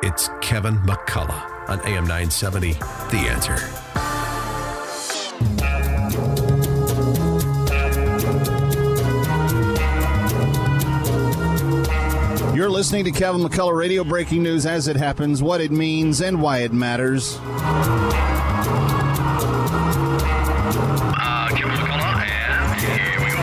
It's Kevin McCullough on AM 970, The Answer. You're listening to Kevin McCullough Radio, breaking news as it happens, what it means, and why it matters. Kevin McCullough, and here we go.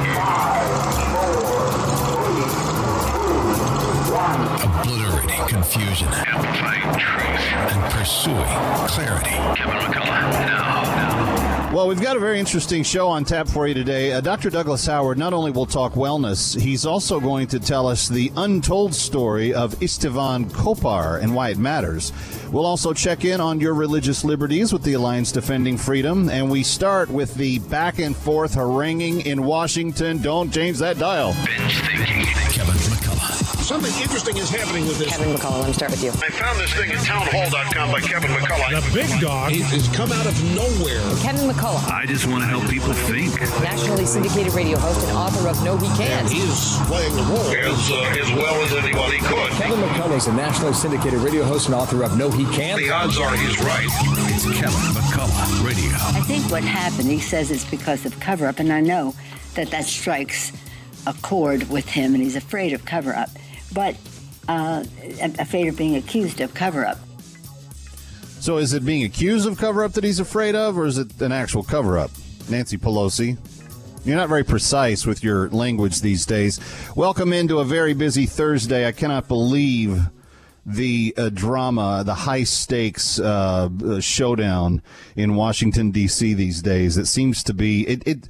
5, 4, 3, 2, 1. Obliterating confusion. Amplifying truth. And pursuing clarity. Kevin McCullough, now. Well, we've got a very interesting show on tap for you today. Dr. Douglas Howard not only will talk wellness, he's also going to tell us the untold story of Istvan Kopar and why it matters. We'll also check in on your religious liberties with the Alliance Defending Freedom. And we start with the back and forth haranguing in Washington. Don't change that dial. Binge thinking. Kevin McCullough. Something interesting is happening with this. Kevin McCullough, let me start with you. I found this thing at townhall.com by Kevin McCullough. The big dog has come out of nowhere. Kevin McCullough, I just want to help people think. nationally syndicated radio host and author of No He Can't. He is playing the role as well as anybody could. Kevin McCullough is a nationally syndicated radio host and author of No He Can't. The odds are he's right. It's Kevin McCullough Radio. I think what happened, he says, is because of cover-up, and I know that strikes a chord with him, and he's afraid of cover-up, but afraid of being accused of cover-up. So is it being accused of cover-up that he's afraid of, or is it an actual cover-up? Nancy Pelosi, you're not very precise with your language these days. Welcome into a very busy Thursday. I cannot believe the drama, the high-stakes showdown in Washington, D.C. these days. It seems to be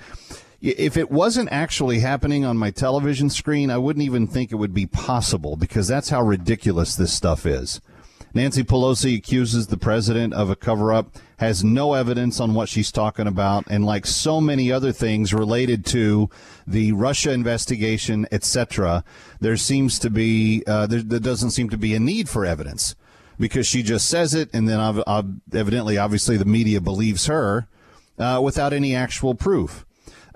if it wasn't actually happening on my television screen, I wouldn't even think it would be possible, because that's how ridiculous this stuff is. Nancy Pelosi accuses the president of a cover-up, has no evidence on what she's talking about, and like so many other things related to the Russia investigation, etc., there seems to be there doesn't seem to be a need for evidence, because she just says it, and then evidently, obviously, the media believes her without any actual proof.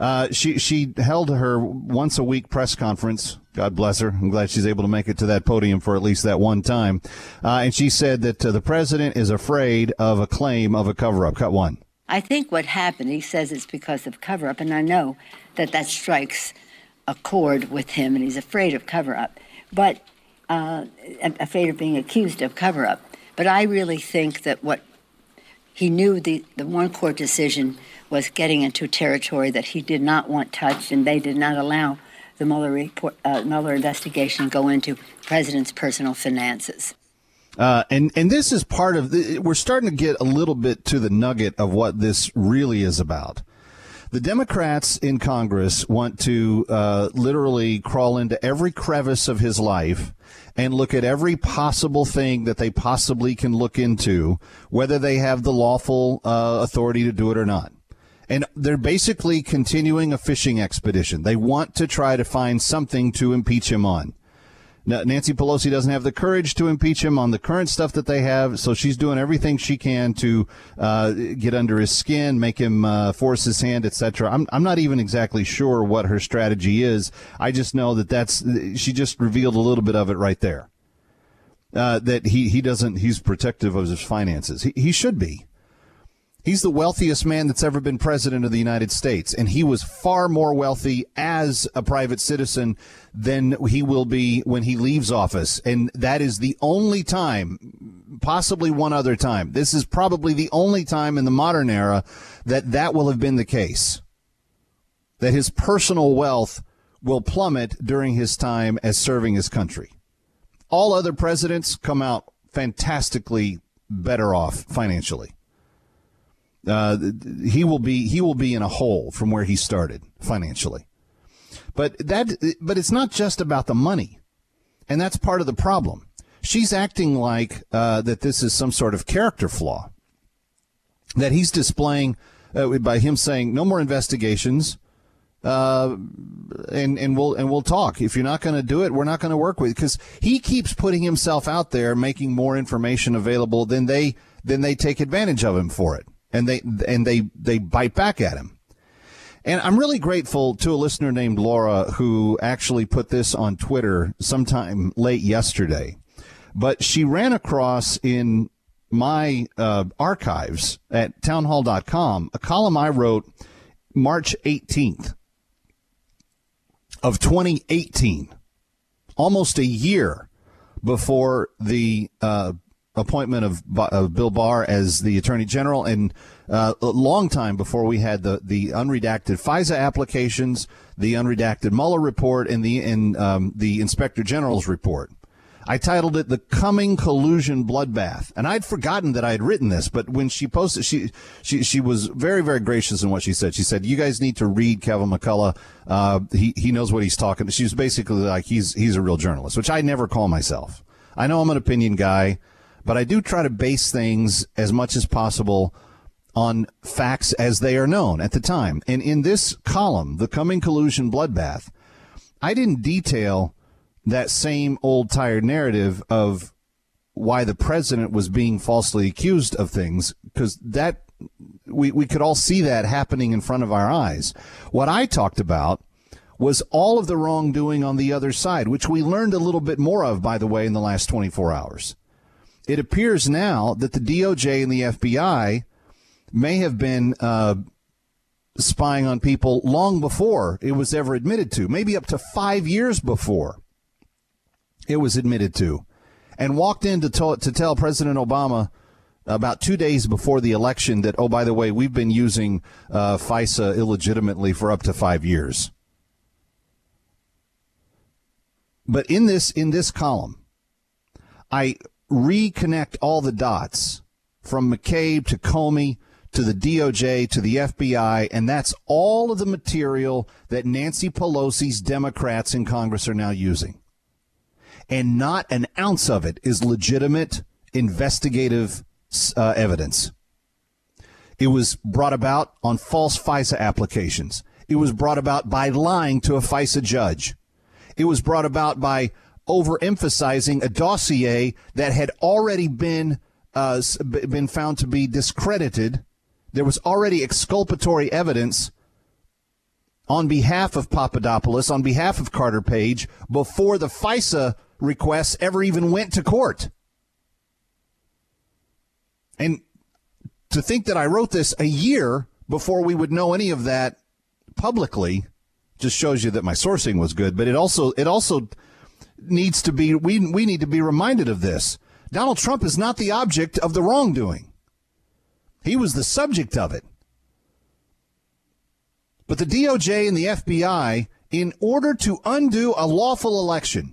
She held her once-a-week press conference. God bless her. I'm glad she's able to make it to that podium for at least that one time. And she said that the president is afraid of a claim of a cover-up. Cut one. I think what happened, he says, is because of cover-up, and I know that strikes a chord with him, and he's afraid of cover-up, but afraid of being accused of cover-up. But I really think that what he knew, the one court decision was getting into territory that he did not want touched, and they did not allow the Mueller investigation to go into the president's personal finances. And this is part of we're starting to get a little bit to the nugget of what this really is about. The Democrats in Congress want to literally crawl into every crevice of his life and look at every possible thing that they possibly can look into, whether they have the lawful authority to do it or not. And they're basically continuing a fishing expedition. They want to try to find something to impeach him on. Now, Nancy Pelosi doesn't have the courage to impeach him on the current stuff that they have, so she's doing everything she can to get under his skin, make him force his hand, etc. I'm not even exactly sure what her strategy is. I just know she just revealed a little bit of it right there. That he's protective of his finances. He should be. He's the wealthiest man that's ever been president of the United States, and he was far more wealthy as a private citizen than he will be when he leaves office. And that is the only time, possibly one other time, this is probably the only time in the modern era that will have been the case, that his personal wealth will plummet during his time as serving his country. All other presidents come out fantastically better off financially. He will be in a hole from where he started financially. But it's not just about the money. And that's part of the problem. She's acting like that this is some sort of character flaw that he's displaying by him saying no more investigations. And we'll talk. If you're not going to do it, we're not going to work with it, because he keeps putting himself out there, making more information available than they take advantage of him for it. And they bite back at him. And I'm really grateful to a listener named Laura who actually put this on Twitter sometime late yesterday. But she ran across in my archives at townhall.com a column I wrote March 18th of 2018, almost a year before the appointment of Bill Barr as the Attorney General, and a long time before we had the unredacted FISA applications, the unredacted Mueller report, and the Inspector General's report. I titled it "The Coming Collusion Bloodbath," and I'd forgotten that I had written this. But when she posted, she was very, very gracious in what she said. She said, "You guys need to read Kevin McCullough. He knows what he's talking." She was basically like, he's a real journalist, which I never call myself. I know I'm an opinion guy, but I do try to base things as much as possible on facts as they are known at the time. And in this column, "The Coming Collusion Bloodbath," I didn't detail that same old tired narrative of why the president was being falsely accused of things, because that we could all see that happening in front of our eyes. What I talked about was all of the wrongdoing on the other side, which we learned a little bit more of, by the way, in the last 24 hours. It appears now that the DOJ and the FBI may have been spying on people long before it was ever admitted to, maybe up to 5 years before it was admitted to, and walked in to tell President Obama about 2 days before the election that, oh, by the way, we've been using FISA illegitimately for up to 5 years. But in this column, I reconnect all the dots from McCabe to Comey to the DOJ to the FBI, and that's all of the material that Nancy Pelosi's Democrats in Congress are now using. And not an ounce of it is legitimate investigative evidence. It was brought about on false FISA applications. It was brought about by lying to a FISA judge. It was brought about by overemphasizing a dossier that had already been found to be discredited. There was already exculpatory evidence on behalf of Papadopoulos, on behalf of Carter Page, before the FISA requests ever even went to court. And to think that I wrote this a year before we would know any of that publicly just shows you that my sourcing was good. But it also needs to be, we need to be reminded of this. Donald Trump is not the object of the wrongdoing. He was the subject of it. But the DOJ and the FBI, in order to undo a lawful election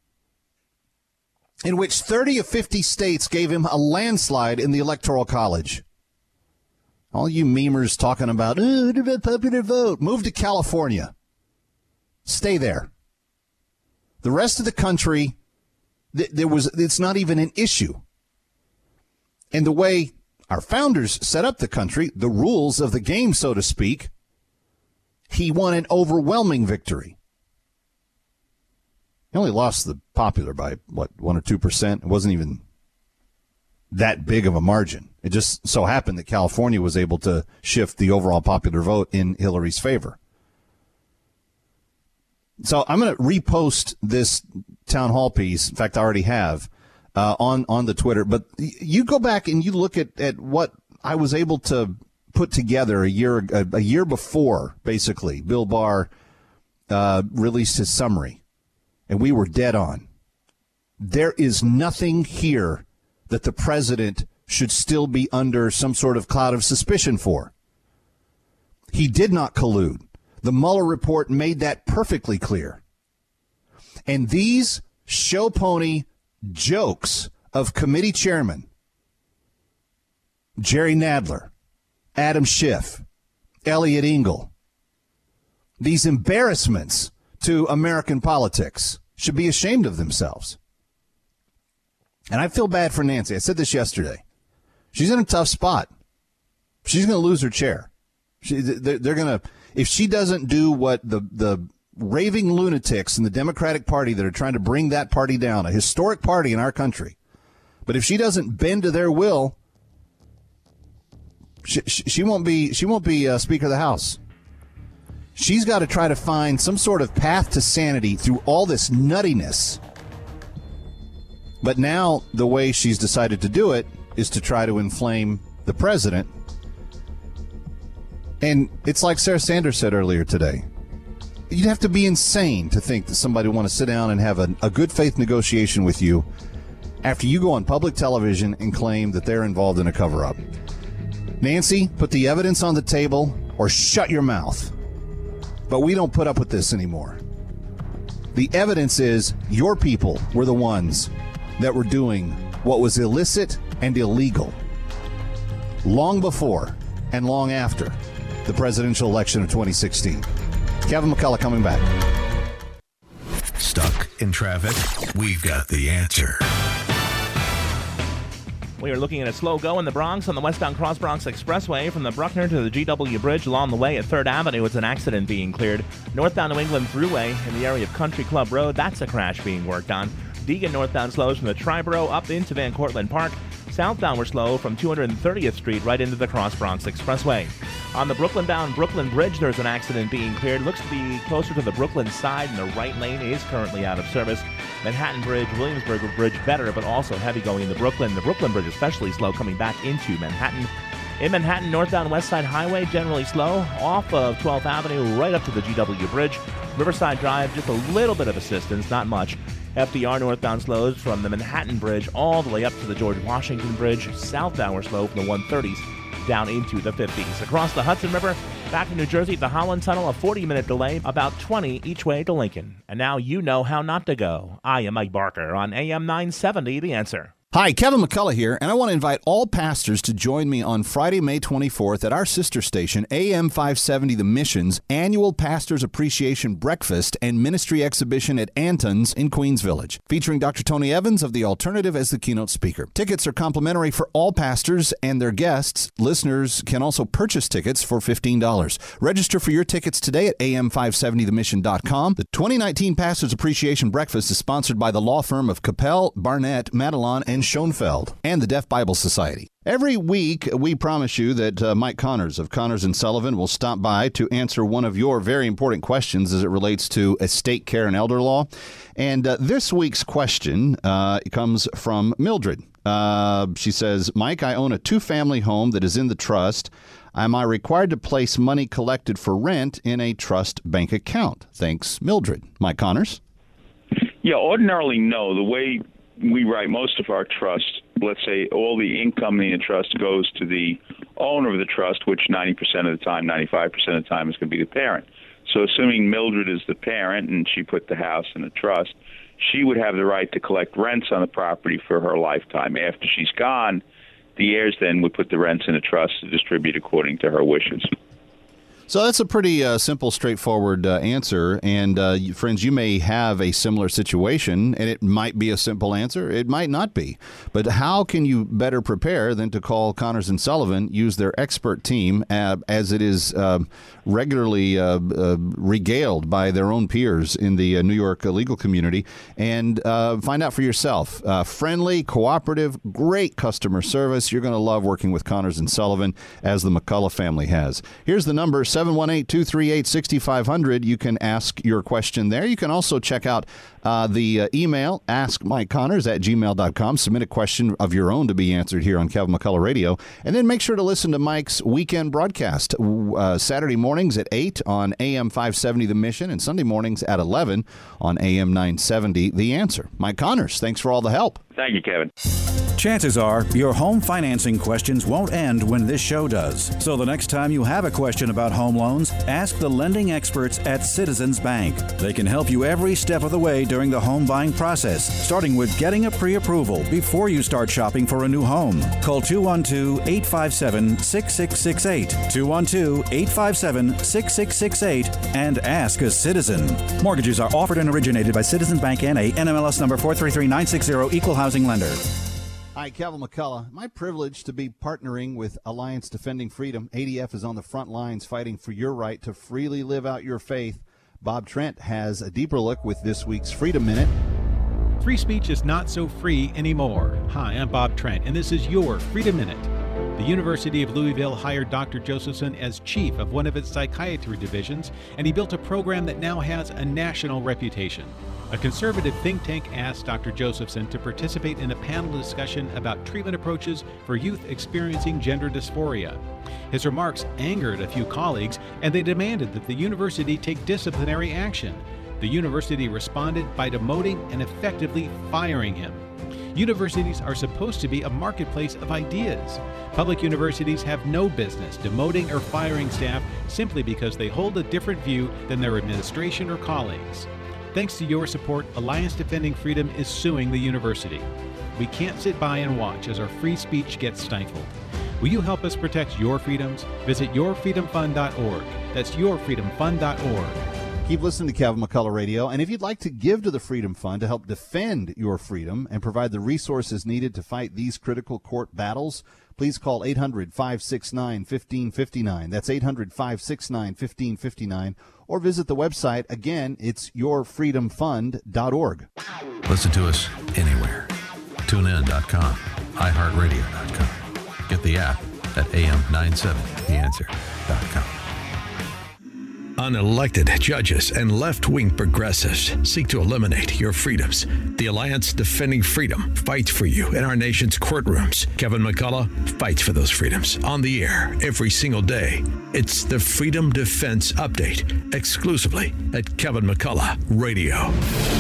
in which 30 of 50 states gave him a landslide in the Electoral College. All you memers talking about, popular vote, move to California. Stay there. The rest of the country, it's not even an issue. And the way our founders set up the country, the rules of the game, so to speak, he won an overwhelming victory. He only lost the popular by, 1 or 2%? It wasn't even that big of a margin. It just so happened that California was able to shift the overall popular vote in Hillary's favor. So I'm going to repost this town hall piece. In fact, I already have on the Twitter. But you go back and you look at what I was able to put together a year before, basically, Bill Barr released his summary. And we were dead on. There is nothing here that the president should still be under some sort of cloud of suspicion for. He did not collude. The Mueller report made that perfectly clear. And these show pony jokes of committee chairmen, Jerry Nadler, Adam Schiff, Elliot Engel, these embarrassments to American politics should be ashamed of themselves. And I feel bad for Nancy. I said this yesterday. She's in a tough spot. She's going to lose her chair. They're going to, if she doesn't do what the raving lunatics in the Democratic Party that are trying to bring that party down, a historic party in our country, but if she doesn't bend to their will, she won't be Speaker of the House. She's got to try to find some sort of path to sanity through all this nuttiness. But now the way she's decided to do it is to try to inflame the president. And it's like Sarah Sanders said earlier today. You'd have to be insane to think that somebody would want to sit down and have a good faith negotiation with you after you go on public television and claim that they're involved in a cover-up. Nancy, put the evidence on the table or shut your mouth. But we don't put up with this anymore. The evidence is your people were the ones that were doing what was illicit and illegal long before and long after the presidential election of 2016. Kevin McCullough coming back. Stuck in traffic? We've got the answer. We are looking at a slow go in the Bronx on the westbound Cross Bronx Expressway from the Bruckner to the GW Bridge. Along the way at 3rd Avenue, it's an accident being cleared. Northbound New England Thruway in the area of Country Club Road, that's a crash being worked on. Deegan northbound slows from the Triborough up into Van Cortlandt Park. Southbound we're slow from 230th Street right into the Cross Bronx Expressway. On the Brooklyn-bound Brooklyn Bridge, there's an accident being cleared. Looks to be closer to the Brooklyn side, and the right lane is currently out of service. Manhattan Bridge, Williamsburg Bridge better, but also heavy going into Brooklyn. The Brooklyn Bridge especially slow coming back into Manhattan. In Manhattan, northbound West Side Highway generally slow off of 12th Avenue right up to the GW Bridge. Riverside Drive, just a little bit of assistance, not much. FDR northbound slows from the Manhattan Bridge all the way up to the George Washington Bridge. Southbound we're slow from the 130s down into the 50s. Across the Hudson River, back to New Jersey, the Holland Tunnel, a 40-minute delay, about 20 each way to Lincoln. And now you know how not to go. I am Mike Barker on AM 970, The Answer. Hi, Kevin McCullough here, and I want to invite all pastors to join me on Friday, May 24th at our sister station, AM 570 The Mission's annual Pastors Appreciation Breakfast and Ministry Exhibition at Anton's in Queens Village, featuring Dr. Tony Evans of The Alternative as the keynote speaker. Tickets are complimentary for all pastors and their guests. Listeners can also purchase tickets for $15. Register for your tickets today at am570themission.com. The 2019 Pastors Appreciation Breakfast is sponsored by the law firm of Capel, Barnett, Madelon, and Schoenfeld, and the Deaf Bible Society. Every week, we promise you that Mike Connors of Connors & Sullivan will stop by to answer one of your very important questions as it relates to estate care and elder law. And this week's question comes from Mildred. She says, Mike, I own a 2-family home that is in the trust. Am I required to place money collected for rent in a trust bank account? Thanks, Mildred. Mike Connors? Yeah, ordinarily, no. The way we write most of our trusts, let's say all the income in the trust goes to the owner of the trust, which 90% of the time, 95% of the time is going to be the parent. So assuming Mildred is the parent and she put the house in a trust, she would have the right to collect rents on the property for her lifetime. After she's gone, the heirs then would put the rents in a trust to distribute according to her wishes. So that's a pretty simple, straightforward answer. And friends, you may have a similar situation, and it might be a simple answer. It might not be. But how can you better prepare than to call Connors & Sullivan, use their expert team, as it is regularly regaled by their own peers in the New York legal community, and find out for yourself. Friendly, cooperative, great customer service. You're going to love working with Connors & Sullivan, as the McCullough family has. Here's the number, 718-238-6500. You can ask your question there. You can also check out the email, askmikeconnors@gmail.com. Submit a question of your own to be answered here on Kevin McCullough Radio. And then make sure to listen to Mike's weekend broadcast, Saturday mornings at 8 on AM 570 The Mission, and Sunday mornings at 11 on AM 970 The Answer. Mike Connors, thanks for all the help. Thank you, Kevin. Chances are your home financing questions won't end when this show does. So the next time you have a question about home loans, ask the lending experts at Citizens Bank. They can help you every step of the way during the home buying process, starting with getting a pre-approval before you start shopping for a new home. Call 212-857-6668, 212-857-6668, and ask a citizen. Mortgages are offered and originated by Citizens Bank N.A., NMLS number 433960, Equal Housing Lender. Hi, Kevin McCullough. My privilege to be partnering with Alliance Defending Freedom. ADF is on the front lines fighting for your right to freely live out your faith. Bob Trent has a deeper look with this week's Freedom Minute. Free speech is not so free anymore. Hi, I'm Bob Trent, and this is your Freedom Minute. The University of Louisville hired Dr. Josephson as chief of one of its psychiatry divisions, and he built a program that now has a national reputation. A conservative think tank asked Dr. Josephson to participate in a panel discussion about treatment approaches for youth experiencing gender dysphoria. His remarks angered a few colleagues, and they demanded that the university take disciplinary action. The university responded by demoting and effectively firing him. Universities are supposed to be a marketplace of ideas. Public universities have no business demoting or firing staff simply because they hold a different view than their administration or colleagues. Thanks to your support, Alliance Defending Freedom is suing the university. We can't sit by and watch as our free speech gets stifled. Will you help us protect your freedoms? Visit yourfreedomfund.org. That's yourfreedomfund.org. Keep listening to Kevin McCullough Radio, and if you'd like to give to the Freedom Fund to help defend your freedom and provide the resources needed to fight these critical court battles, please call 800-569-1559. That's 800-569-1559, or visit the website. Again, it's yourfreedomfund.org. Listen to us anywhere. TuneIn.com, iHeartRadio.com. Get the app at AM970theanswer.com. Unelected judges and left-wing progressives seek to eliminate your freedoms. The Alliance Defending Freedom fights for you in our nation's courtrooms. Kevin McCullough fights for those freedoms on the air every single day. It's the Freedom Defense Update, exclusively at Kevin McCullough Radio.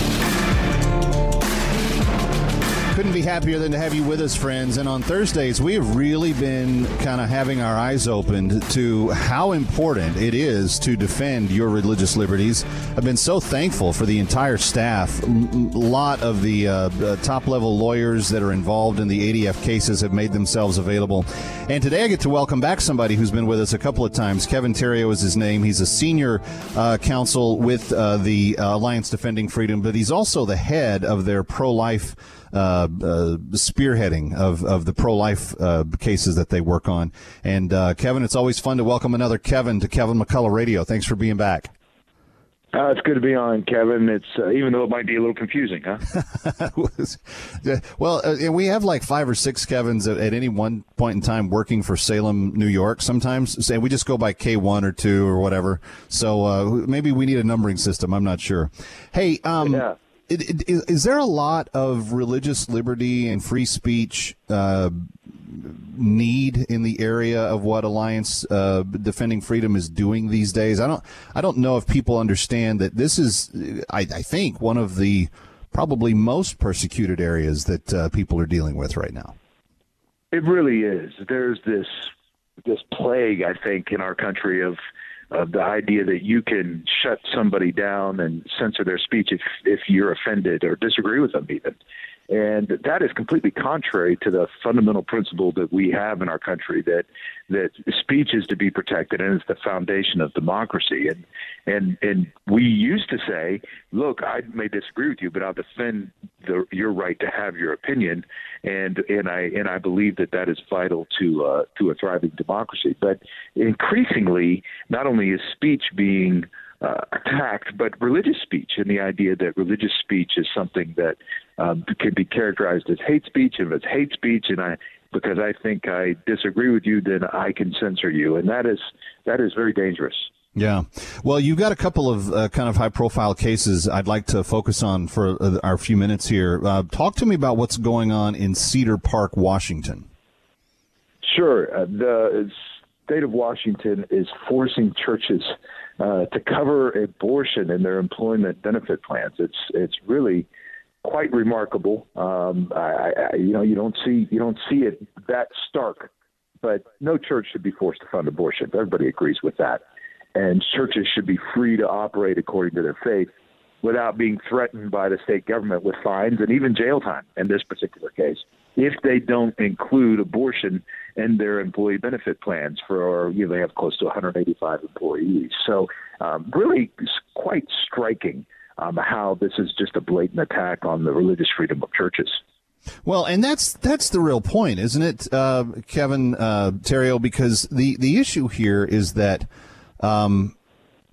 Couldn't be happier than to have you with us, friends. And on Thursdays, we have really been kind of having our eyes opened to how important it is to defend your religious liberties. I've been so thankful for the entire staff. A lot of the top-level lawyers that are involved in the ADF cases have made themselves available. And today I get to welcome back somebody who's been with us a couple of times. Kevin Theriault is his name. He's a senior counsel with the Alliance Defending Freedom, but he's also the head of their pro-life spearheading of the pro-life cases that they work on. And Kevin, it's always fun to welcome another Kevin to Kevin McCullough Radio. Thanks for being back. It's good to be on, Kevin. It's even though it might be a little confusing, huh? Well, and we have like 5 or 6 Kevins at any one point in time working for Salem, New York. Sometimes, say we just go by K1 or 2 or whatever. So maybe we need a numbering system. I'm not sure. Hey, yeah. Is there a lot of religious liberty and free speech need in the area of what Alliance Defending Freedom is doing these days? I don't know if people understand that this is, I think, one of the probably most persecuted areas that people are dealing with right now. It really is. There's this plague, I think, in our country of the idea that you can shut somebody down and censor their speech if you're offended or disagree with them even. And that is completely contrary to the fundamental principle that we have in our country, that speech is to be protected and it's the foundation of democracy. And we used to say, look, I may disagree with you, but I'll defend your right to have your opinion. And I believe that is vital to a thriving democracy. But increasingly, not only is speech being attacked, but religious speech, and the idea that religious speech is something that can be characterized as hate speech, and if it's hate speech, because I think I disagree with you, then I can censor you, and that is very dangerous. Yeah. Well, you've got a couple of kind of high-profile cases I'd like to focus on for our few minutes here. Talk to me about what's going on in Cedar Park, Washington. Sure. The state of Washington is forcing churches to cover abortion in their employment benefit plans. It's really quite remarkable. You don't see it that stark, but no church should be forced to fund abortion. Everybody agrees with that. And churches should be free to operate according to their faith without being threatened by the state government with fines and even jail time in this particular case, if they don't include abortion in their employee benefit plans for, they have close to 185 employees. So really quite striking how this is just a blatant attack on the religious freedom of churches. Well, and that's the real point, isn't it, Kevin Theriault? Because the issue here is that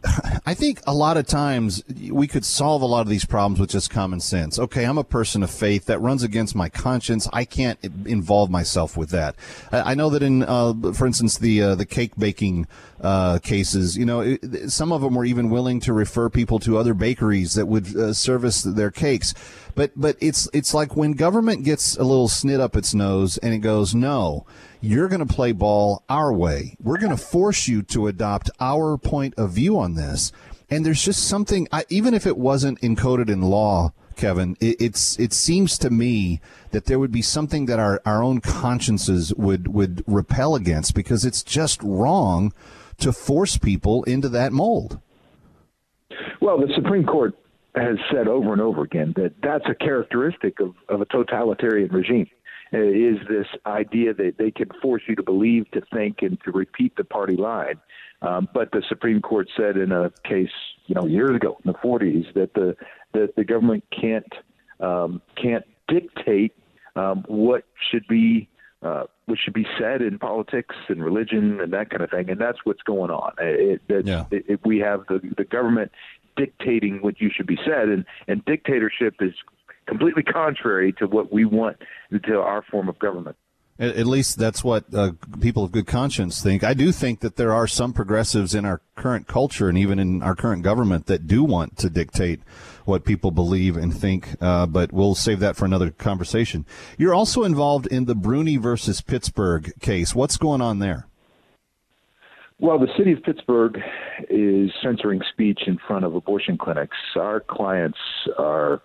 I think a lot of times we could solve a lot of these problems with just common sense. Okay, I'm a person of faith. That runs against my conscience. I can't involve myself with that. I know that in, for instance, the cake baking cases, some of them were even willing to refer people to other bakeries that would service their cakes. But it's like when government gets a little snit up its nose and it goes, no, you're going to play ball our way. We're going to force you to adopt our point of view on this. And there's just something, even if it wasn't encoded in law, Kevin, it seems to me that there would be something that our own consciences would repel against, because it's just wrong to force people into that mold. Well, the Supreme Court has said over and over again that that's a characteristic of a totalitarian regime. Is this idea that they can force you to believe, to think, and to repeat the party line. But the Supreme Court said in a case, years ago in the 40s, that the government can't dictate what should be said in politics and religion and that kind of thing. And that's what's going on. We have the government dictating what you should be said, and dictatorship is completely contrary to what we want, to our form of government. At least that's what people of good conscience think. I do think that there are some progressives in our current culture and even in our current government that do want to dictate what people believe and think, but we'll save that for another conversation. You're also involved in the Bruni versus Pittsburgh case. What's going on there? Well, the city of Pittsburgh is censoring speech in front of abortion clinics. Our clients are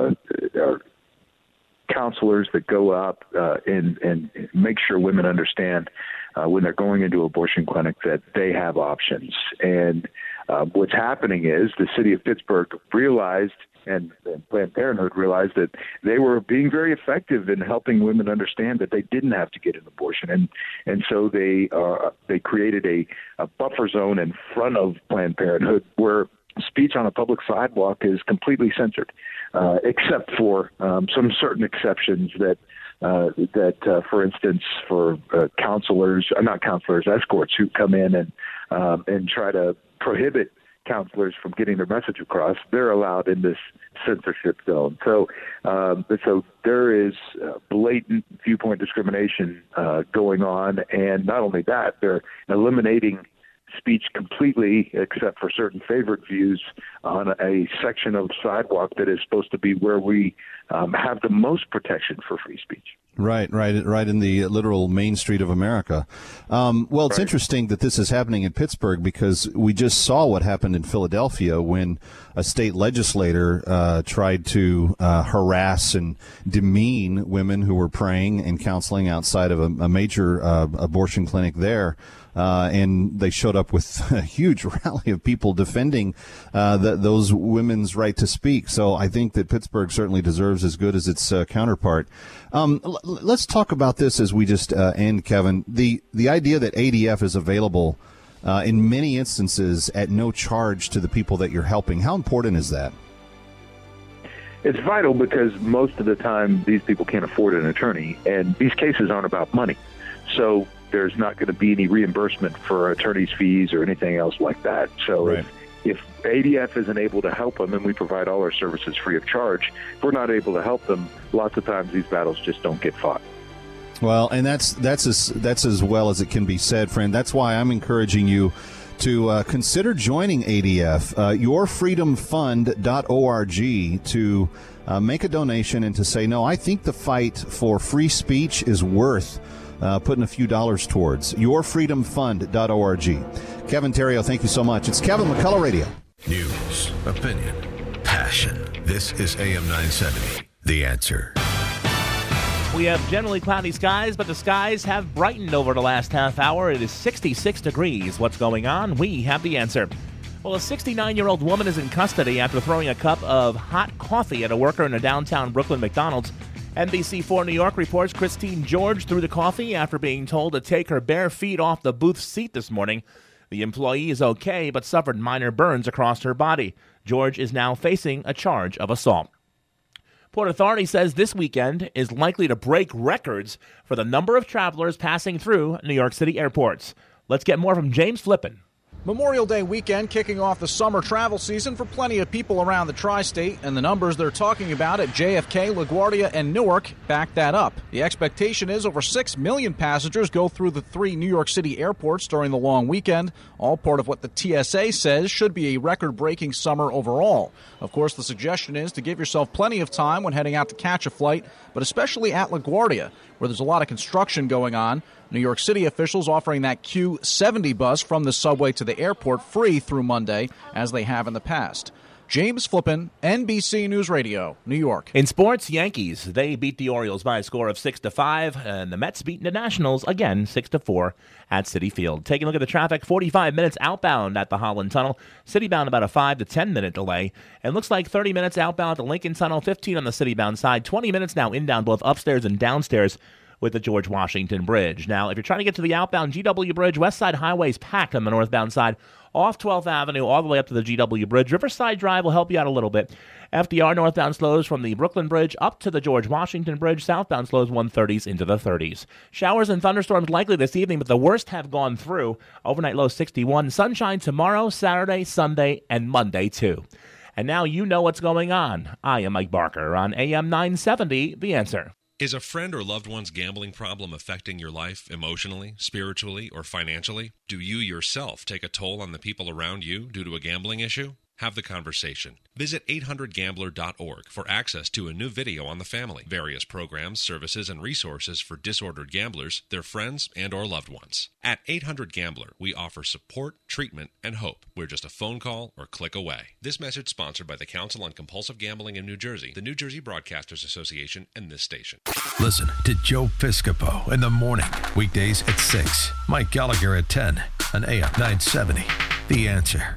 counselors that go up and make sure women understand when they're going into an abortion clinic that they have options. And what's happening is the city of Pittsburgh realized, and Planned Parenthood realized, that they were being very effective in helping women understand that they didn't have to get an abortion, and so they created a buffer zone in front of Planned Parenthood where speech on a public sidewalk is completely censored, except for some certain exceptions that, for instance, for escorts who come in and try to prohibit counselors from getting their message across, they're allowed in this censorship zone. So there is blatant viewpoint discrimination going on, and not only that, they're eliminating speech completely, except for certain favorite views, on a section of sidewalk that is supposed to be where we have the most protection for free speech. Right in the literal main street of America. Well, it's interesting that this is happening in Pittsburgh, because we just saw what happened in Philadelphia when a state legislator tried to harass and demean women who were praying and counseling outside of a major abortion clinic there. And they showed up with a huge rally of people defending those women's right to speak. So I think that Pittsburgh certainly deserves as good as its counterpart. Let's talk about this as we just end, Kevin. The idea that ADF is available in many instances at no charge to the people that you're helping. How important is that? It's vital, because most of the time these people can't afford an attorney, and these cases aren't about money. So there's not going to be any reimbursement for attorney's fees or anything else like that. So if ADF isn't able to help them, and we provide all our services free of charge, if we're not able to help them, lots of times these battles just don't get fought. Well, and that's as well as it can be said, friend. That's why I'm encouraging you to consider joining ADF, yourfreedomfund.org, to make a donation and to say, no, I think the fight for free speech is worth putting a few dollars towards. yourfreedomfund.org. Kevin Terrio, thank you so much. It's Kevin McCullough Radio. News, opinion, passion. This is AM 970, The Answer. We have generally cloudy skies, but the skies have brightened over the last half hour. It is 66 degrees. What's going on? We have the answer. Well, a 69-year-old woman is in custody after throwing a cup of hot coffee at a worker in a downtown Brooklyn McDonald's. NBC4 New York reports Christine George threw the coffee after being told to take her bare feet off the booth seat this morning. The employee is okay, but suffered minor burns across her body. George is now facing a charge of assault. Port Authority says this weekend is likely to break records for the number of travelers passing through New York City airports. Let's get more from James Flippin. Memorial Day weekend kicking off the summer travel season for plenty of people around the tri-state, and the numbers they're talking about at JFK, LaGuardia, and Newark back that up. The expectation is over 6 million passengers go through the 3 New York City airports during the long weekend, all part of what the TSA says should be a record-breaking summer overall. Of course, the suggestion is to give yourself plenty of time when heading out to catch a flight, but especially at LaGuardia, where there's a lot of construction going on. New York City officials offering that Q70 bus from the subway to the airport free through Monday, as they have in the past. James Flippin, NBC News Radio, New York. In sports, Yankees, they beat the Orioles by a score of 6-5, and the Mets beat the Nationals again 6-4 at Citi Field. Taking a look at the traffic, 45 minutes outbound at the Holland Tunnel, citybound about a 5 to 10 minute delay, and looks like 30 minutes outbound at the Lincoln Tunnel, 15 on the citybound side, 20 minutes now inbound both upstairs and downstairs with the George Washington Bridge. Now, if you're trying to get to the outbound GW Bridge, West Side Highway is packed on the northbound side, off 12th Avenue all the way up to the GW Bridge. Riverside Drive will help you out a little bit. FDR northbound slows from the Brooklyn Bridge up to the George Washington Bridge. Southbound slows 130s into the 30s. Showers and thunderstorms likely this evening, but the worst have gone through. Overnight low 61. Sunshine tomorrow, Saturday, Sunday, and Monday too. And now you know what's going on. I am Mike Barker on AM 970, The Answer. Is a friend or loved one's gambling problem affecting your life emotionally, spiritually, or financially? Do you yourself take a toll on the people around you due to a gambling issue? Have the conversation. Visit 800gambler.org for access to a new video on the family, various programs, services, and resources for disordered gamblers, their friends, and or loved ones. At 800gambler, we offer support, treatment, and hope. We're just a phone call or click away. This message sponsored by the Council on Compulsive Gambling in New Jersey, the New Jersey Broadcasters Association, and this station. Listen to Joe Piscopo in the morning, weekdays at 6. Mike Gallagher at 10 on AM 970. The Answer.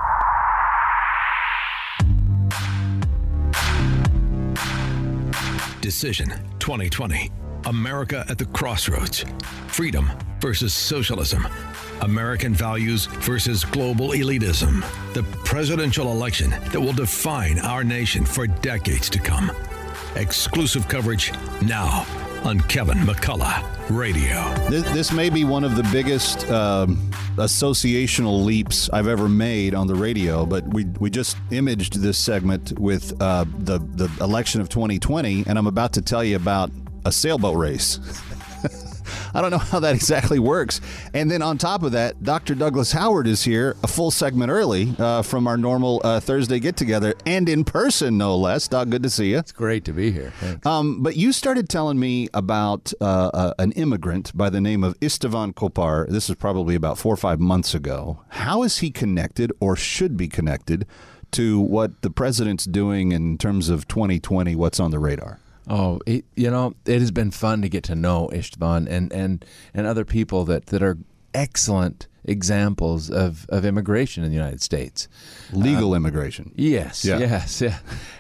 Decision 2020. America at the crossroads. Freedom versus socialism. American values versus global elitism. The presidential election that will define our nation for decades to come. Exclusive coverage now on Kevin McCullough Radio. This may be one of the biggest associational leaps I've ever made on the radio, but we just imaged this segment with the election of 2020, and I'm about to tell you about a sailboat race. I don't know how that exactly works. And then on top of that, Dr. Douglas Howard is here a full segment early from our normal Thursday get-together, and in person, no less. Doc, good to see you. It's great to be here. Thanks. But you started telling me about an immigrant by the name of Istvan Kopar. This is probably about 4 or 5 months ago. How is he connected or should be connected to what the president's doing in terms of 2020, what's on the radar? Oh, it has been fun to get to know Istvan and other people that are excellent examples of immigration in the United States. Legal immigration. Yes, yeah. Yes, yeah.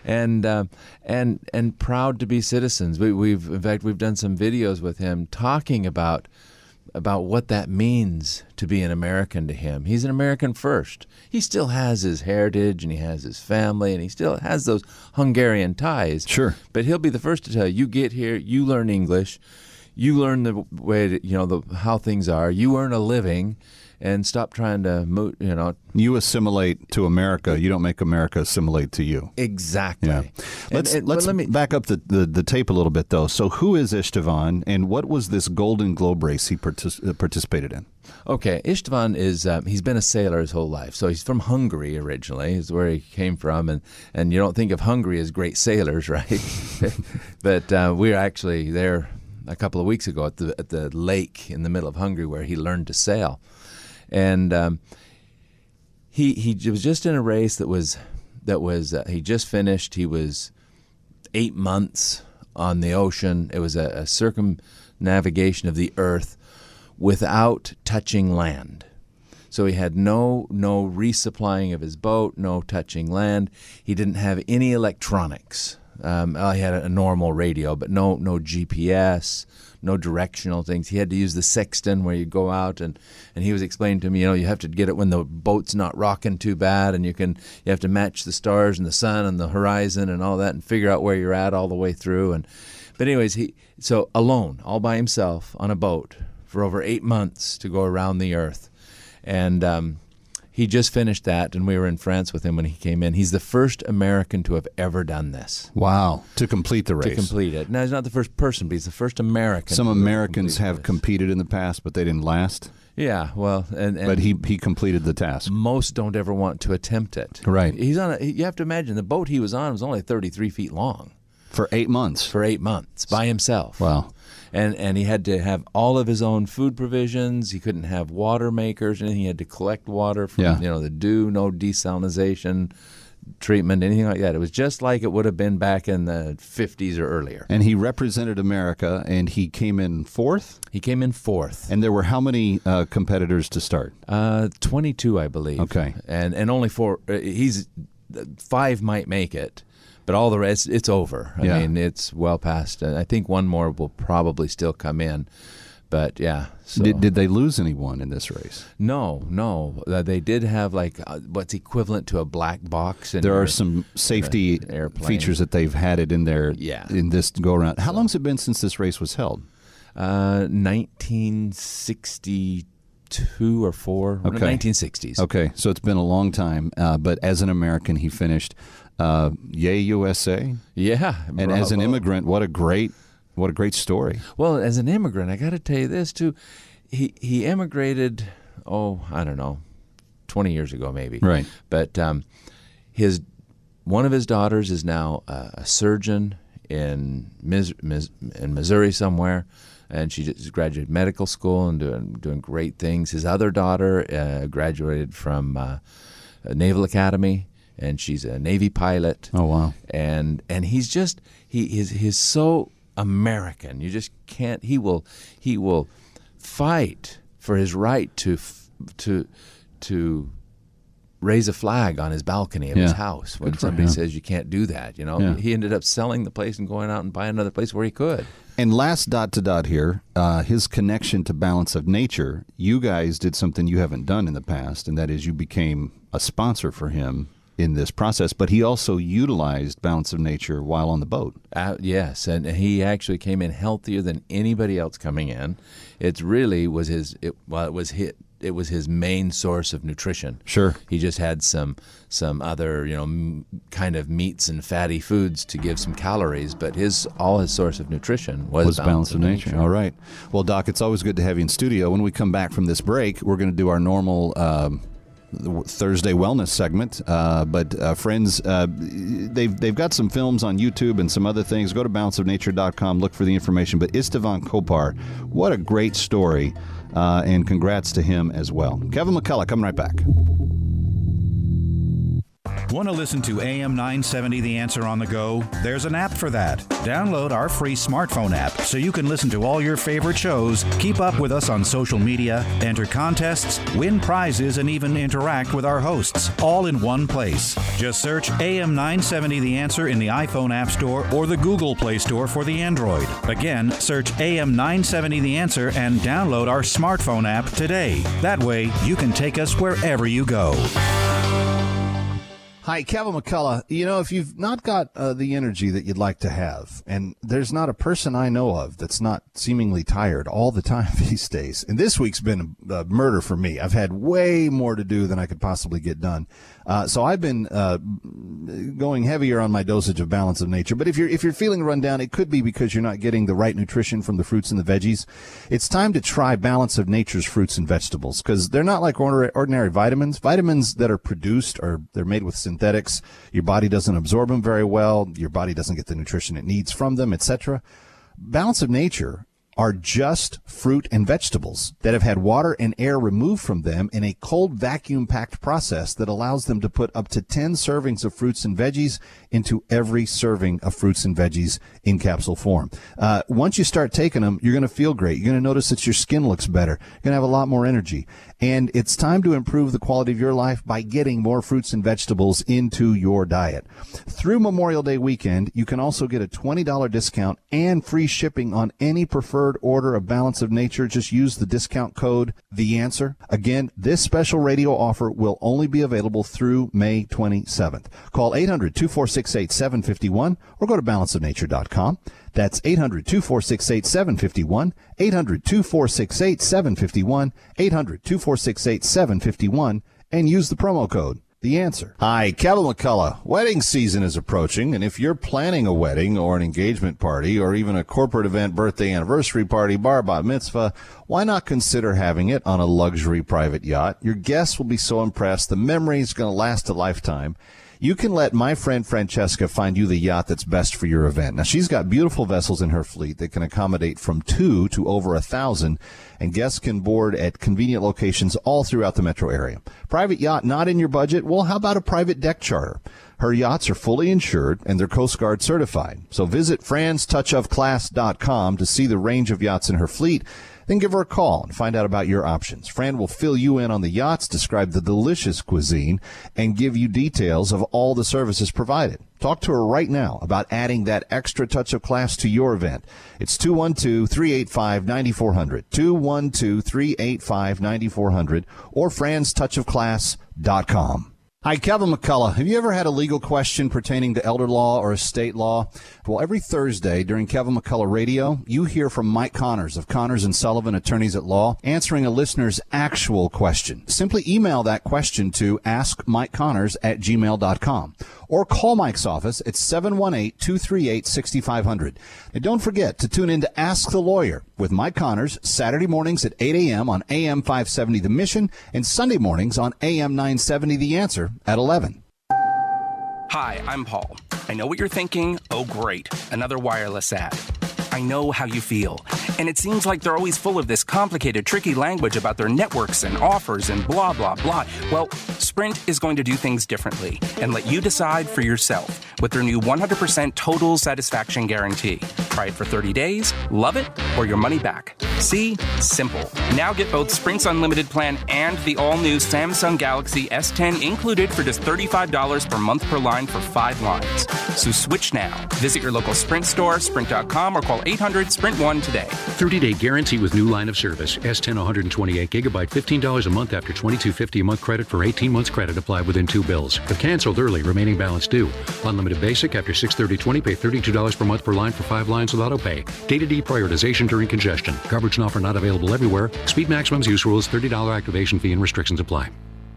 And proud to be citizens. We've done some videos with him talking about what that means to be an American to him. He's an American first. He still has his heritage and he has his family and he still has those Hungarian ties. Sure. But he'll be the first to tell you get here, you learn English, you learn the way that, how things are, you earn a living, and stop trying to move, You assimilate to America. You don't make America assimilate to you. Exactly. Yeah. Let's back up the tape a little bit, though. So who is Istvan, and what was this Golden Globe race he participated in? Okay, Istvan is he's been a sailor his whole life. So he's from Hungary originally, is where he came from, and you don't think of Hungary as great sailors, right? But we were actually there a couple of weeks ago at the lake in the middle of Hungary where he learned to sail. And he was just in a race that was he just finished. He was 8 months on the ocean. It was a circumnavigation of the earth without touching land. So he had no resupplying of his boat, no touching land. He didn't have any electronics. He had a normal radio, but no GPS, no directional things. He had to use the sextant where you go out, and he was explaining to me, you have to get it when the boat's not rocking too bad, and you have to match the stars and the sun and the horizon and all that, and figure out where you're at all the way through. But anyways, so alone, all by himself on a boat for over 8 months to go around the earth, and He just finished that, and we were in France with him when he came in. He's the first American to have ever done this. Wow. To complete the race. To complete it. Now, he's not the first person, but he's the first American. Some Americans have competed in the past, but they didn't last. Yeah, well, and but he completed the task. Most don't ever want to attempt it. Right. He's on. You have to imagine the boat he was on was only 33 feet long. For 8 months. For 8 months by himself. Wow. And he had to have all of his own food provisions. He couldn't have water makers or anything. He had to collect water from the dew, no desalination treatment, anything like that. It was just like it would have been back in the 50s or earlier. And he represented America, and he came in fourth? He came in fourth. And there were how many competitors to start? 22, I believe. Okay. And only 4. 5 might make it. But all the rest, it's over. I mean, it's well past. And I think one more will probably still come in. But, yeah. So. Did they lose anyone in this race? No. They did have, like, what's equivalent to a black box. There are some safety features that they've had it in there in this go-around. How long has it been since this race was held? 1962 or 4. Okay. 1960s. Okay, so it's been a long time. But as an American, he finished. Yay USA! Yeah, and bravo. As an immigrant, what a great story. Well, as an immigrant, I got to tell you this too. He immigrated, I don't know, 20 years ago maybe. Right. But one of his daughters is now a surgeon in Missouri somewhere, and she just graduated medical school and doing great things. His other daughter graduated from Naval Academy. And she's a Navy pilot. Oh, wow. And he's he's so American. You just can't. He will fight for his right to raise a flag on his balcony of his house when somebody says you can't do that. He ended up selling the place and going out and buying another place where he could. And last dot to dot here, his connection to Balance of Nature. You guys did something you haven't done in the past, and that is you became a sponsor for him in this process, but he also utilized Balance of Nature while on the boat. Yes, and he actually came in healthier than anybody else coming in. It really was it was his main source of nutrition. Sure. He just had some other, kind of meats and fatty foods to give some calories, but all his source of nutrition was Balance of Nature. All right. Well, Doc, it's always good to have you in studio. When we come back from this break, we're going to do our normal Thursday wellness segment, but friends, they've got some films on YouTube and some other things. Go to balanceofnature.com, look for the information. But Istvan Kopar, what a great story, and congrats to him as well. Kevin McCullough, coming right back. Want to listen to AM 970 The Answer on the go? There's an app for that. Download our free smartphone app so you can listen to all your favorite shows, keep up with us on social media, enter contests, win prizes, and even interact with our hosts, all in one place. Just search AM 970 The Answer in the iPhone App Store or the Google Play Store for the Android. Again, search AM 970 The Answer and download our smartphone app today. That way, you can take us wherever you go. Hi, Kevin McCullough. If you've not got the energy that you'd like to have, and there's not a person I know of that's not seemingly tired all the time these days, and this week's been a murder for me. I've had way more to do than I could possibly get done. So I've been going heavier on my dosage of Balance of Nature. But if you're feeling run down, it could be because you're not getting the right nutrition from the fruits and the veggies. It's time to try Balance of Nature's fruits and vegetables, because they're not like ordinary vitamins. Vitamins that are produced they're made with synthetics. Your body doesn't absorb them very well. Your body doesn't get the nutrition it needs from them, etc. Balance of Nature are just fruit and vegetables that have had water and air removed from them in a cold vacuum-packed process that allows them to put up to 10 servings of fruits and veggies into every serving of fruits and veggies in capsule form. Once you start taking them, you're going to feel great. You're going to notice that your skin looks better. You're going to have a lot more energy. And it's time to improve the quality of your life by getting more fruits and vegetables into your diet. Through Memorial Day weekend, you can also get a $20 discount and free shipping on any preferred order of Balance of Nature. Just use the discount code THEANSWER. Again, this special radio offer will only be available through May 27th. Call 800-246-8751 or go to balanceofnature.com. That's 800-246-8751, 800-246-8751, 800-246-8751, and use the promo code The Answer. Hi, Kevin McCullough. Wedding season is approaching, and if you're planning a wedding or an engagement party or even a corporate event, birthday, anniversary party, bar mitzvah, why not consider having it on a luxury private yacht? Your guests will be so impressed. The memory is going to last a lifetime. You can let my friend Francesca find you the yacht that's best for your event. Now, she's got beautiful vessels in her fleet that can accommodate from 2 to over 1,000, and guests can board at convenient locations all throughout the metro area. Private yacht not in your budget? Well, how about a private deck charter? Her yachts are fully insured, and they're Coast Guard certified. So visit franstouchofclass.com to see the range of yachts in her fleet. Then give her a call and find out about your options. Fran will fill you in on the yachts, describe the delicious cuisine, and give you details of all the services provided. Talk to her right now about adding that extra touch of class to your event. It's 212-385-9400, 212-385-9400, or franstouchofclass.com. Hi, Kevin McCullough. Have you ever had a legal question pertaining to elder law or estate law? Well, every Thursday during Kevin McCullough Radio, you hear from Mike Connors of Connors & Sullivan, Attorneys at Law, answering a listener's actual question. Simply email that question to askmikeconnors@gmail.com or call Mike's office at 718-238-6500. And don't forget to tune in to Ask the Lawyer with Mike Connors Saturday mornings at 8 a.m. on AM 570 The Mission and Sunday mornings on AM 970 The Answer at 11. Hi, I'm Paul. I know what you're thinking. Oh, great. Another wireless ad. I know how you feel. And it seems like they're always full of this complicated, tricky language about their networks and offers and blah, blah, blah. Well, Sprint is going to do things differently and let you decide for yourself with their new 100% total satisfaction guarantee. Try it for 30 days, love it, or your money back. See? Simple. Now get both Sprint's unlimited plan and the all-new Samsung Galaxy S10 included for just $35 per month per line for 5 lines. So switch now. Visit your local Sprint store, sprint.com, or call 800-SPRINT-1 today. 30-day guarantee with new line of service. S10 128 gigabyte, $15 a month after $22.50 a month credit for 18 months credit applied within 2 bills. If canceled early, remaining balance due. Unlimited basic after $630.20, pay $32 per month per line for 5 lines with auto pay. Data deprioritization during congestion. Coverage and offer not available everywhere. Speed maximums, use rules, $30 activation fee and restrictions apply.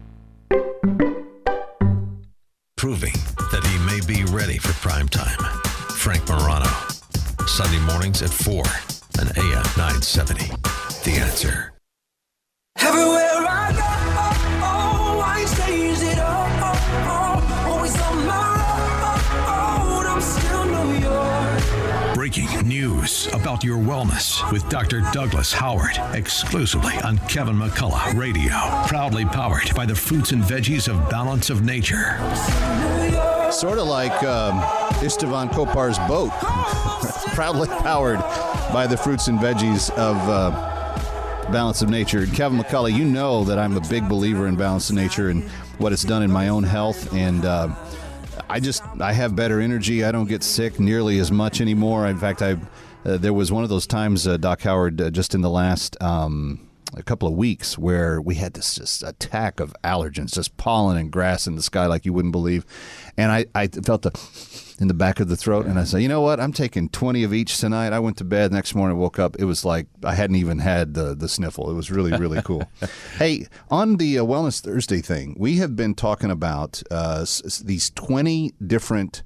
Proving that he may be ready for prime time. Frank Morano. Sunday mornings at 4 on AM 970. The Answer. Everywhere I go, I change it all. Always on my road, I'm still New York. Breaking news about your wellness with Dr. Douglas Howard, exclusively on Kevin McCullough Radio. Proudly powered by the fruits and veggies of Balance of Nature. Sort of like Istvan Kopar's boat. Proudly powered by the fruits and veggies of Balance of Nature. Kevin McCullough, you know that I'm a big believer in Balance of Nature and what it's done in my own health. And I have better energy. I don't get sick nearly as much anymore. In fact, there was one of those times, Doc Howard, just in the last a couple of weeks where we had this just attack of allergens, just pollen and grass in the sky like you wouldn't believe. And I felt in the back of the throat, and I said, you know what? I'm taking 20 of each tonight. I went to bed. Next morning, I woke up. It was like I hadn't even had the sniffle. It was really, really cool. Hey, on the Wellness Thursday thing, we have been talking about these 20 different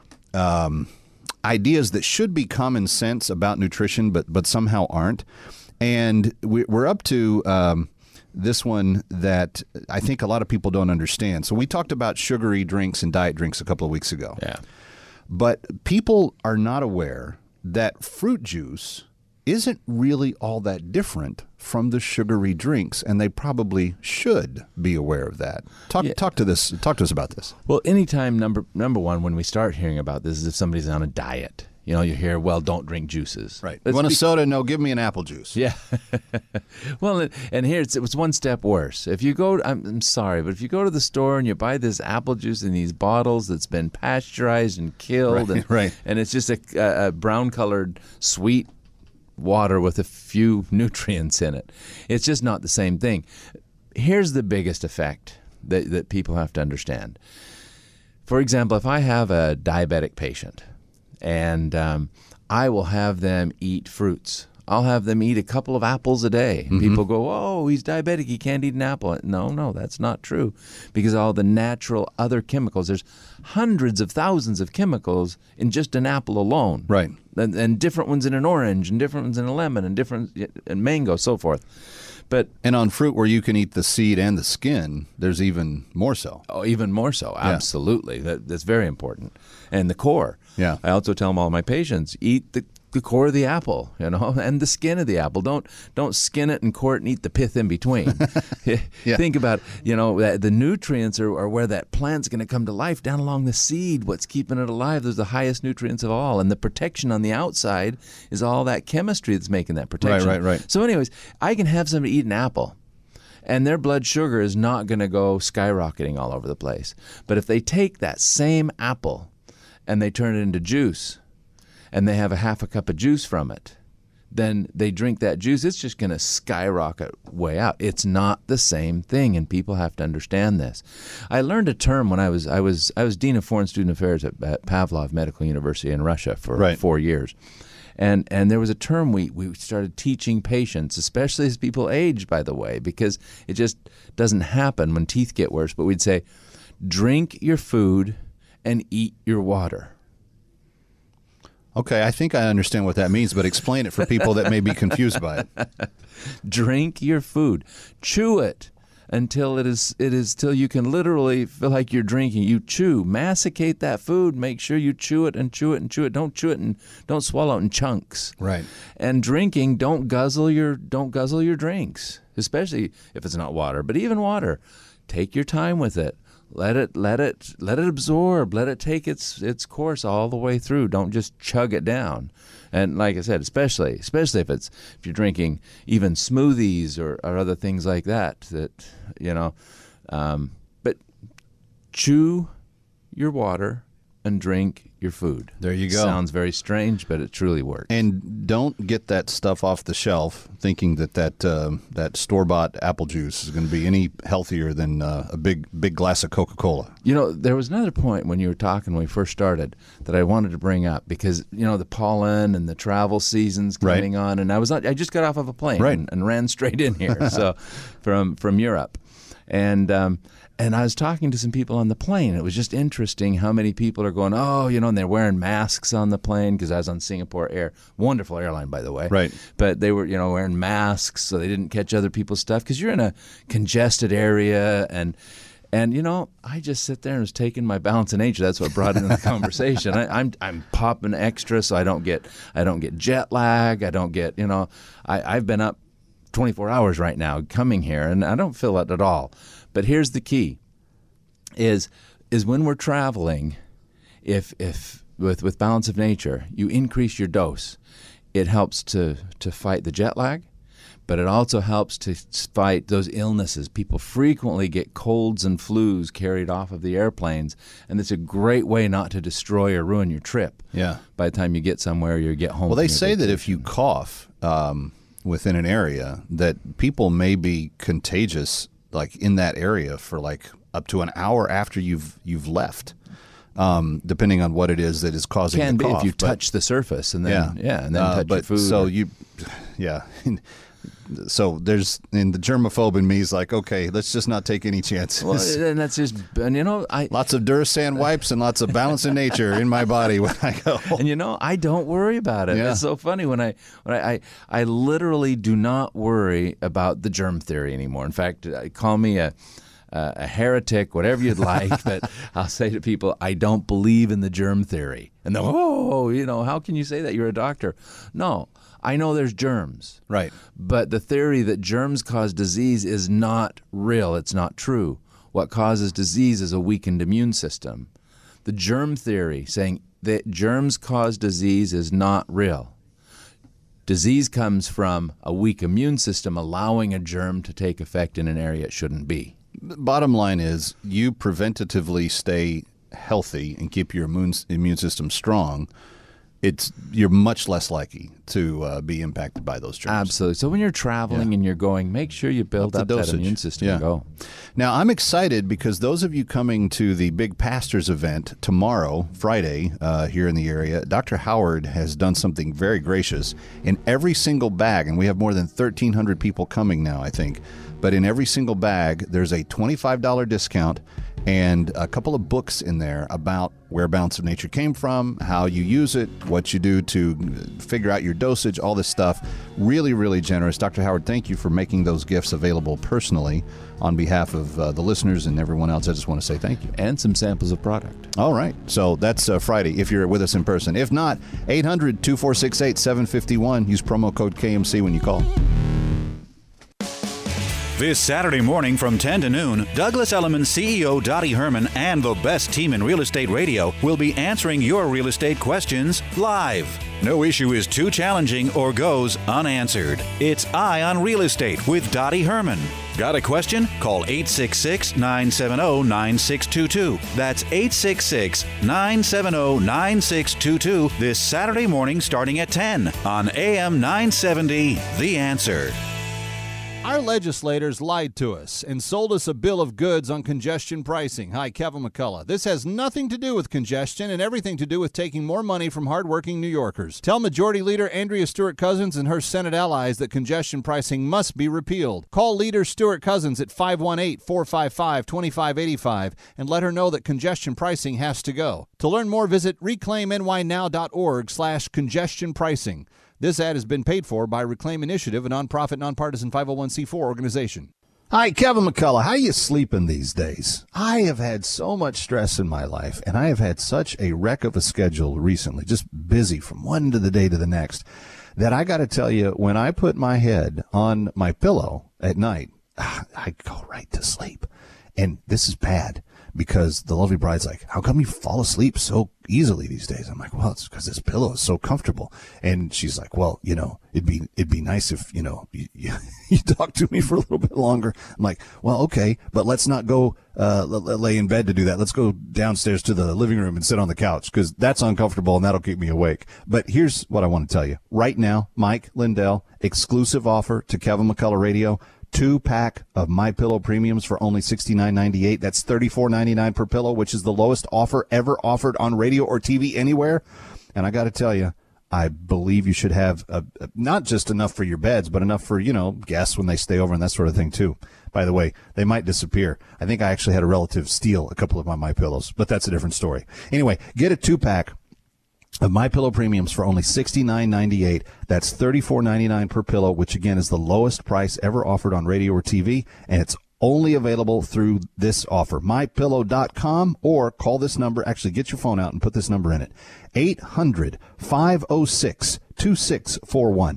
ideas that should be common sense about nutrition, but somehow aren't. And we're up to this one that I think a lot of people don't understand. So we talked about sugary drinks and diet drinks a couple of weeks ago. Yeah. But people are not aware that fruit juice isn't really all that different from the sugary drinks, and they probably should be aware of that. Talk to us about this. Well, anytime number one when we start hearing about this is if somebody's on a diet. You know, you hear, well, don't drink juices. Right. You want a soda? No, give me an apple juice. Yeah. Well, and here it was one step worse. If you go, I'm sorry, but if you go to the store and you buy this apple juice in these bottles that's been pasteurized and killed, and it's just a brown-colored sweet water with a few nutrients in it, it's just not the same thing. Here's the biggest effect that people have to understand. For example, if I have a diabetic patient, and I will have them eat fruits. I'll have them eat a couple of apples a day. Mm-hmm. People go, oh, he's diabetic, he can't eat an apple. No, that's not true, because all the natural other chemicals, there's hundreds of thousands of chemicals in just an apple alone. Right. And different ones in an orange, and different ones in a lemon, and different in mango, so forth. And on fruit where you can eat the seed and the skin, there's even more so. Oh, even more so. Absolutely. That's very important. And the core. Yeah. I also tell all my patients, eat the core of the apple, and the skin of the apple. Don't skin it and core it and eat the pith in between. Yeah. Think about, the nutrients are where that plant's going to come to life down along the seed. What's keeping it alive? There's the highest nutrients of all. And the protection on the outside is all that chemistry that's making that protection. Right. So anyways, I can have somebody eat an apple, and their blood sugar is not going to go skyrocketing all over the place. But if they take that same apple and they turn it into juice, and they have a half a cup of juice from it, then they drink that juice, it's just going to skyrocket way out. It's not the same thing, and people have to understand this. I learned a term when I was Dean of Foreign Student Affairs at Pavlov Medical University in Russia for 4 years. And there was a term we started teaching patients, especially as people age, by the way, because it just doesn't happen when teeth get worse. But we'd say, drink your food and eat your water. Okay, I think I understand what that means, but explain it for people that may be confused by it. Drink your food. Chew it until it is till you can literally feel like you're drinking. You chew, masticate that food. Make sure you chew it and chew it and chew it. Don't chew it and don't swallow it in chunks. Right. And drinking, don't guzzle your drinks, especially if it's not water. But even water, take your time with it. Let it absorb. Let it take its course all the way through. Don't just chug it down. And like I said, especially if you're drinking even smoothies or other things like that. But chew your water and drink your food. There you go. Sounds very strange, but it truly works. And don't get that stuff off the shelf thinking that store-bought apple juice is going to be any healthier than a big glass of Coca-Cola. There was another point when you were talking when we first started that I wanted to bring up because, the pollen and the travel season's coming on, and I just got off of a plane and ran straight in here so from Europe. And I was talking to some people on the plane. It was just interesting how many people are going, and they're wearing masks on the plane because I was on Singapore Air. Wonderful airline, by the way. Right. But they were, wearing masks so they didn't catch other people's stuff because you're in a congested area and I just sit there and was taking my balance in nature. That's what brought it into the conversation. I'm popping extra so I don't get jet lag. I don't get, I've been up 24 hours right now coming here and I don't feel it at all. But here's the key: is when we're traveling, if with balance of nature, you increase your dose, it helps to fight the jet lag, but it also helps to fight those illnesses. People frequently get colds and flus carried off of the airplanes, and it's a great way not to destroy or ruin your trip. Yeah. By the time you get somewhere, you get home. Well, they say that if you cough within an area, that people may be contagious, like in that area for like up to an hour after you've left, depending on what it is that is causing the cough. If you touch the surface and then touch your food. So there's in the germaphobe in me is like, okay, let's just not take any chances. Well, and that's just, lots of Duracell wipes and lots of balance in nature in my body when I go. And I don't worry about it. Yeah. It's so funny when I literally do not worry about the germ theory anymore. In fact, call me a heretic, whatever you'd like, but I'll say to people, I don't believe in the germ theory. And they're, how can you say that? You're a doctor. No. I know there's germs. Right. But the theory that germs cause disease is not real. It's not true. What causes disease is a weakened immune system. The germ theory saying that germs cause disease is not real. Disease comes from a weak immune system allowing a germ to take effect in an area it shouldn't be. Bottom line is you preventatively stay healthy and keep your immune system strong you're much less likely to be impacted by those germs. Absolutely. So when you're traveling and you're going, make sure you build up that immune system and go. Now, I'm excited because those of you coming to the Big Pastors event tomorrow, Friday, here in the area, Dr. Howard has done something very gracious. In every single bag, and we have more than 1,300 people coming now, I think, but in every single bag, there's a $25 discount and a couple of books in there about where Balance of Nature came from, how you use it, what you do to figure out your dosage, all this stuff. Really, really generous. Dr. Howard, thank you for making those gifts available personally on behalf of the listeners and everyone else. I just want to say thank you. And some samples of product. All right. So that's Friday if you're with us in person. If not, 800-2468-751. Use promo code KMC when you call. This Saturday morning from 10 to noon, Douglas Elliman CEO Dottie Herman and the best team in real estate radio will be answering your real estate questions live. No issue is too challenging or goes unanswered. It's Eye on Real Estate with Dottie Herman. Got a question? Call 866-970-9622. That's 866-970-9622 this Saturday morning starting at 10 on AM 970, The Answer. Our legislators lied to us and sold us a bill of goods on congestion pricing. Hi, Kevin McCullough. This has nothing to do with congestion and everything to do with taking more money from hardworking New Yorkers. Tell Majority Leader Andrea Stewart-Cousins and her Senate allies that congestion pricing must be repealed. Call Leader Stewart-Cousins at 518-455-2585 and let her know that congestion pricing has to go. To learn more, visit reclaimnynow.org/congestion pricing. This ad has been paid for by Reclaim Initiative, a nonprofit, nonpartisan 501c4 organization. Hi, Kevin McCullough. How you sleeping these days? I have had so much stress in my life, and I have had such a wreck of a schedule recently, just busy from one end of the day to the next, that I got to tell you, when I put my head on my pillow at night, I go right to sleep. And this is bad because the lovely bride's like, how come you fall asleep so easily these days? I'm like, well, it's because this pillow is so comfortable. And she's like, well, you know, it'd be nice if, you know, you talk to me for a little bit longer. I'm like, well, okay, but let's not go lay in bed to do that. Let's go downstairs to the living room and sit on the couch because that's uncomfortable and that'll keep me awake. But here's what I want to tell you. Right now, Mike Lindell, exclusive offer to Kevin McCullough Radio. 2-pack of MyPillow premiums for only $69.98. That's $34.99 per pillow, which is the lowest offer ever offered on radio or TV anywhere. And I got to tell you, I believe you should have not just enough for your beds, but enough for, you know, guests when they stay over and that sort of thing too. By the way, they might disappear. I think I actually had a relative steal a couple of my MyPillows, but that's a different story. Anyway, get a 2-pack of MyPillow premiums for only $69.98. That's $34.99 per pillow, which again is the lowest price ever offered on radio or TV, and it's only available through this offer. MyPillow.com, or call this number. Actually, get your phone out and put this number in it. 800-506-2641.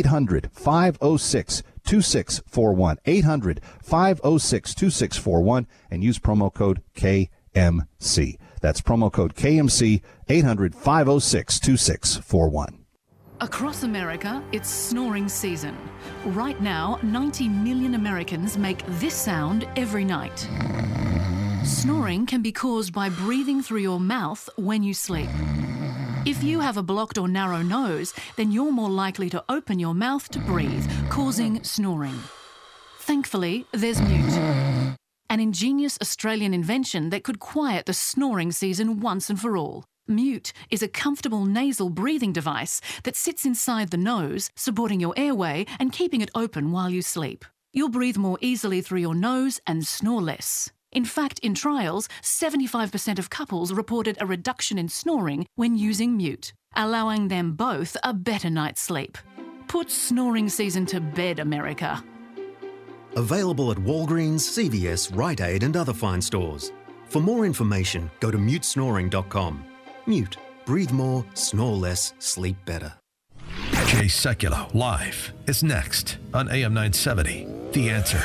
800-506-2641. 800-506-2641, and use promo code KMC. That's promo code KMC, 800-506-2641. Across America, it's snoring season. Right now, 90 million Americans make this sound every night. Snoring can be caused by breathing through your mouth when you sleep. If you have a blocked or narrow nose, then you're more likely to open your mouth to breathe, causing snoring. Thankfully, there's Mute, an ingenious Australian invention that could quiet the snoring season once and for all. Mute is a comfortable nasal breathing device that sits inside the nose, supporting your airway and keeping it open while you sleep. You'll breathe more easily through your nose and snore less. In fact, in trials, 75% of couples reported a reduction in snoring when using Mute, allowing them both a better night's sleep. Put snoring season to bed, America. Available at Walgreens, CVS, Rite Aid and other fine stores. For more information, go to mutesnoring.com. Mute. Breathe more, snore less, sleep better. Jay Sekulow live is next on AM 970. The Answer.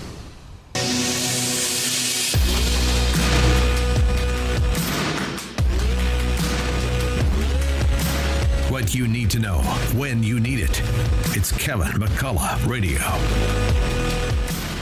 What you need to know when you need it. It's Kevin McCullough Radio.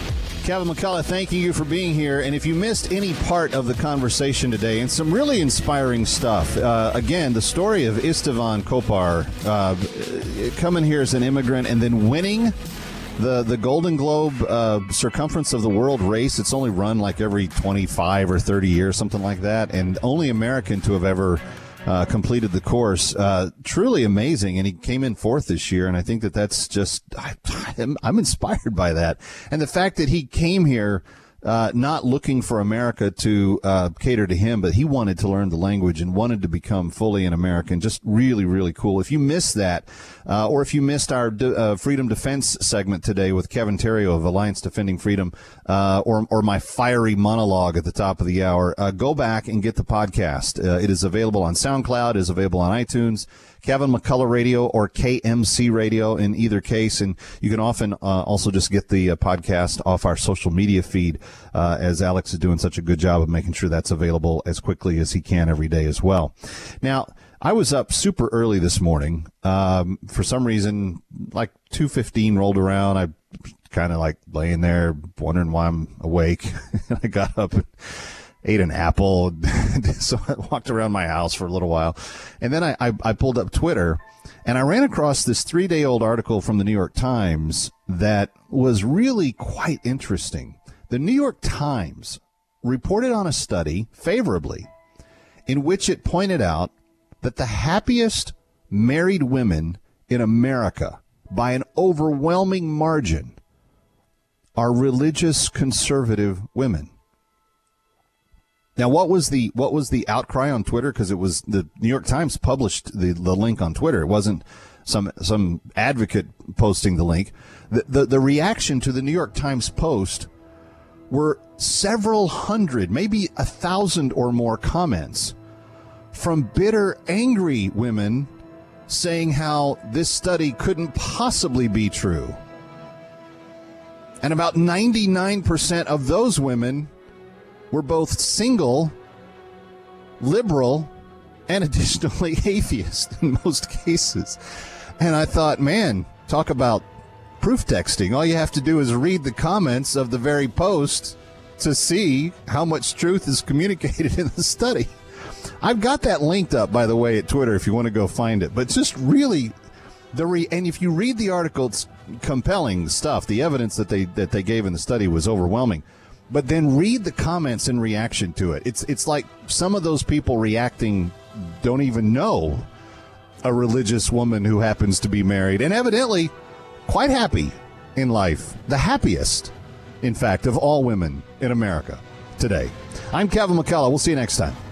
Kevin McCullough, thanking you for being here. And if you missed any part of the conversation today, and some really inspiring stuff, again, the story of Istvan Kopar coming here as an immigrant and then winning the Golden Globe Circumference of the World race. It's only run like every 25 or 30 years, something like that, and only American to have ever completed the course. Truly amazing, and he came in fourth this year, and I think that's just I'm inspired by that. And the fact that he came here not looking for America to cater to him, but he wanted to learn the language and wanted to become fully an American. Just really, really cool. If you missed that, or if you missed our Freedom Defense segment today with Kevin Terrio of Alliance Defending Freedom, or my fiery monologue at the top of the hour, go back and get the podcast. It is available on SoundCloud, it is available on iTunes, Kevin McCullough Radio or KMC Radio in either case. And you can often also just get the podcast off our social media feed, as Alex is doing such a good job of making sure that's available as quickly as he can every day as well. Now, I was up super early this morning. For some reason, like 2:15 rolled around. I kind of like laying there wondering why I'm awake. I got up and ate an apple. So I walked around my house for a little while. And then I pulled up Twitter, and I ran across this 3-day-old article from the New York Times that was really quite interesting. The New York Times reported on a study favorably in which it pointed out that the happiest married women in America, by an overwhelming margin, are religious conservative women. Now, what was the outcry on Twitter? Because it was the New York Times published the link on Twitter. It wasn't some advocate posting the link. The reaction to the New York Times post were several hundred, maybe 1,000 or more comments from bitter, angry women saying how this study couldn't possibly be true. And about 99% of those women were both single, liberal, and additionally atheist in most cases. And I thought, man, talk about proof texting. All you have to do is read the comments of the very post to see how much truth is communicated in the study. I've got that linked up, by the way, at Twitter if you want to go find it. But just really, and if you read the article, it's compelling stuff. The evidence that they gave in the study was overwhelming. But then read the comments in reaction to it. It's like some of those people reacting don't even know a religious woman who happens to be married and evidently quite happy in life. The happiest, in fact, of all women in America today. I'm Kevin McCullough. We'll see you next time.